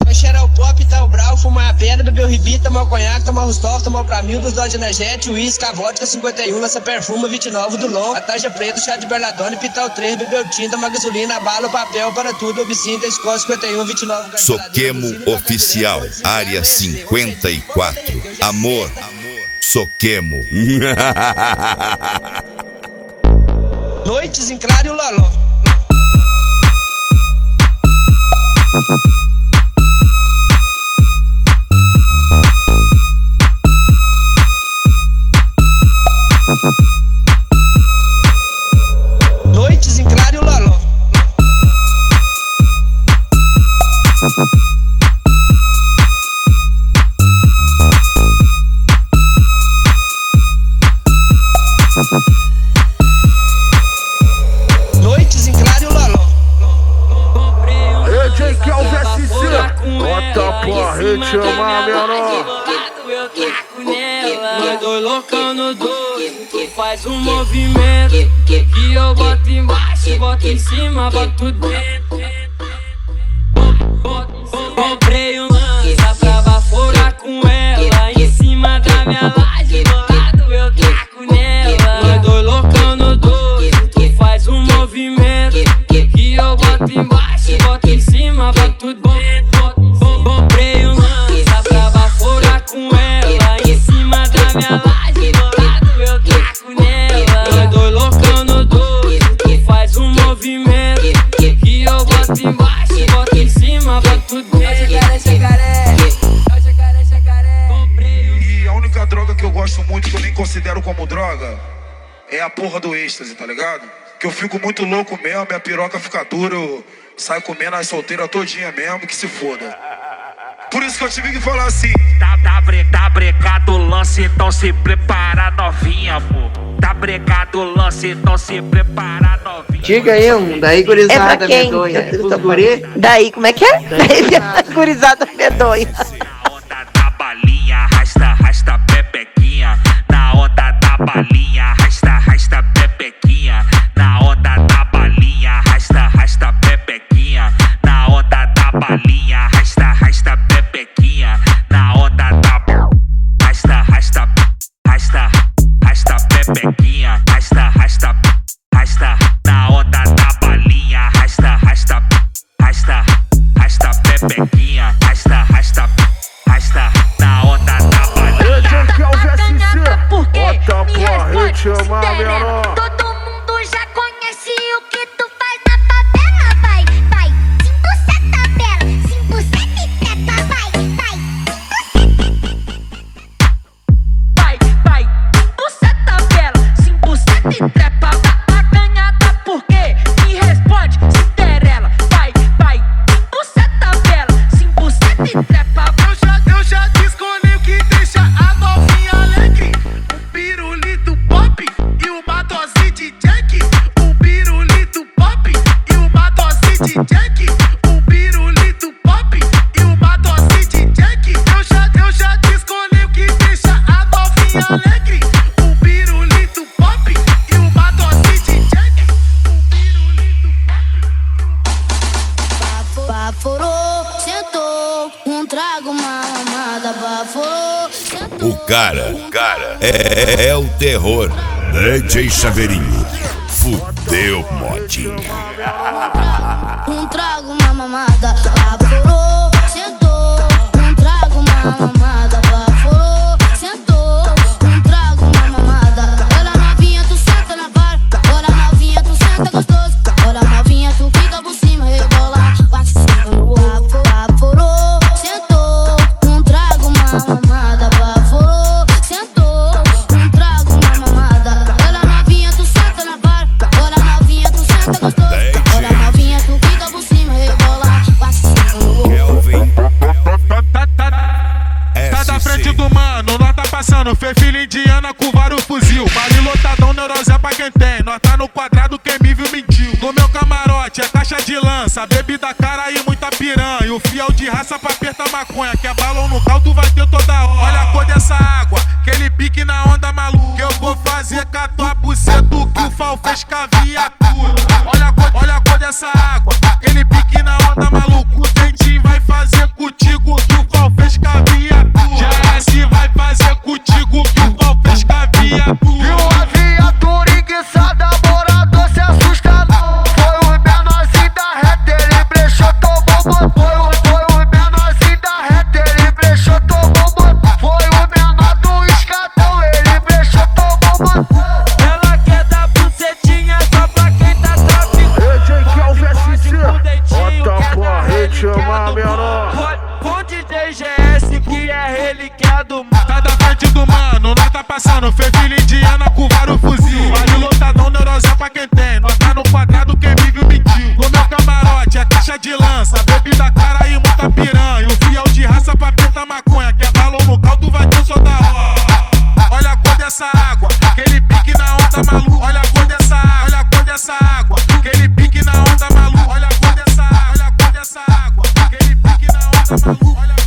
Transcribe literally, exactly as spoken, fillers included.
Cheira o pop, tá o brau, fuma a pedra, bebeu ribita, tomar o conhaque, tomar o Rustov, tomar o Pramil, dos doses de energético, uísque, a vodka cinquenta e um, lança perfume, vinte e nove do Long, a tarja preta, chá de berladone, pital três, bebeu tinta, uma gasolina, bala, papel, para tudo, obsinta, escola cinquenta e um, vinte e nove. Soquemo Oficial, área cinquenta e quatro. Amor, Soquemo. Noites em claro e o Loló. Noites em claro e o Loló. Noites em claro e o Loló. Ei, J K, o V S C, bota pra rede chamar, menor. Nós dois loucão no doce, tu faz um movimento que eu boto embaixo, boto em cima, boto dentro. Comprei um lança pra baforar com ela, em cima da minha laje, do lado eu taco nela. Nós dois loucão no doce, tu faz um movimento que eu boto embaixo, boto em cima, boto dentro. Comprei um lança pra baforar com ela, em cima da minha laje, do lado eu taco nela. Nós dois loucão no doce, tu faz um movimento que eu boto embaixo, boto em cima, boto dentro. E a única droga que eu gosto muito, que eu nem considero como droga, é a porra do êxtase, tá ligado? Que eu fico muito louco mesmo, minha piroca fica dura, eu saio comendo as solteiras todinha mesmo, que se foda. Por isso que eu tive que falar assim. Tá, tá, bre, tá brecado o lance, então se prepara novinha, pô. Tá brecado o lance, então se prepara novinha. Diga aí um, daí gurizada É pra quem? medonha. Eu Os tô- guri? Daí, como é que é? Daí, gurizada medonha. Na onda da balinha, arrasta, arrasta pepequinha. Na onda da balinha, arrasta, arrasta pepequinha. Na onda da balinha, arrasta, arrasta pepequinha. Na onda da balinha, arrasta, arrasta pepequinha. Na onda da arrasta, arrasta, arrasta, arrasta pepequinha. Arrasta, arrasta, arrasta. Na onda da balinha, arrasta, arrasta, arrasta, arrasta pepequinha. Arrasta, arrasta, arrasta. Na onda da balinha. Ei, J K, o V S C, bota pra rede chamar, menor. Todo mundo já conhece o que tu faz na favela, vai, vai. Cinco, sete, tabela, cinco, sete, trepa, vai, vai. Vai, vai, cinco, sete, tabela, cinco, sete, trepa, tá acanhada por quê? Me responde, Cinderela. Vai, vai, cinco, sete, tabela, cinco, sete, trepa. Eu já, eu já escolhi o que deixa a novinha alegre. Um pirulito pop e uma dose de Jack. Um pirulito pop e uma dose de Jack. Um pirulito pop e uma dose de Jack. Eu já, eu já escolhi o que deixa a novinha alegre. Um pirulito pop e uma dose de Jack. Um pirulito pop. Baforou, sentou, um trago, uma mamada, baforou, sentou. O cara, o cara é, é o terror. D J Chaveirinho, fudeu modinha. Um trago, uma mamada, baforou, sentou, um trago, uma mamada, baforou, sentou, um trago, uma mamada. Olha novinha, tu senta na vara, olha novinha, tu senta gostoso, olha novinha, tu fica por cima, rebola, bate cima no bafo, baforou, sentou, um trago, uma mamada, baforou, sentou, um trago, uma mamada. Olha novinha, tu senta na vara, olha novinha, tu senta gostoso, olha novinha, tu fica por cima, rebola, bate cima no Kelvin Tá, tá, tá da frente do mano, nós tá passando. Fez filha indiana com vários fuzil. Baile lotadão, neurose é pra quem tem. Nós tá no quadrado, quem me viu mentiu. No meu camarote é caixa de lança, bebida cara e muita piranha. E o fiel de raça pra apertar maconha. Que é balão no caldo, vai ter toda hora. Olha a cor dessa água, aquele pique na onda maluca. Que eu vou fazer com a tua buceta que o Fal fez com a viatura. Olha a cor, olha a cor dessa água, aquele pique na onda maluca. O dentinho vai fazer cutir. ele quer do mano. Tá da frente do mano, nós tá passando. Fez filha indiana com vários fuzil. Vale lotadão, neurosão pra quem tem. Nós tá no quadrado, quem vive mentiu. No meu camarote é caixa de lança, bebida cara e muita piranha. O fiel de raça pra pintar maconha. Quer balão no caldo, vai ter só da roda. Olha a cor dessa água, aquele pique na onda maluco. Olha a cor dessa água, olha a cor dessa água, aquele pique na onda maluco. Olha a cor dessa água, olha a cor dessa água, aquele pique na onda maluco.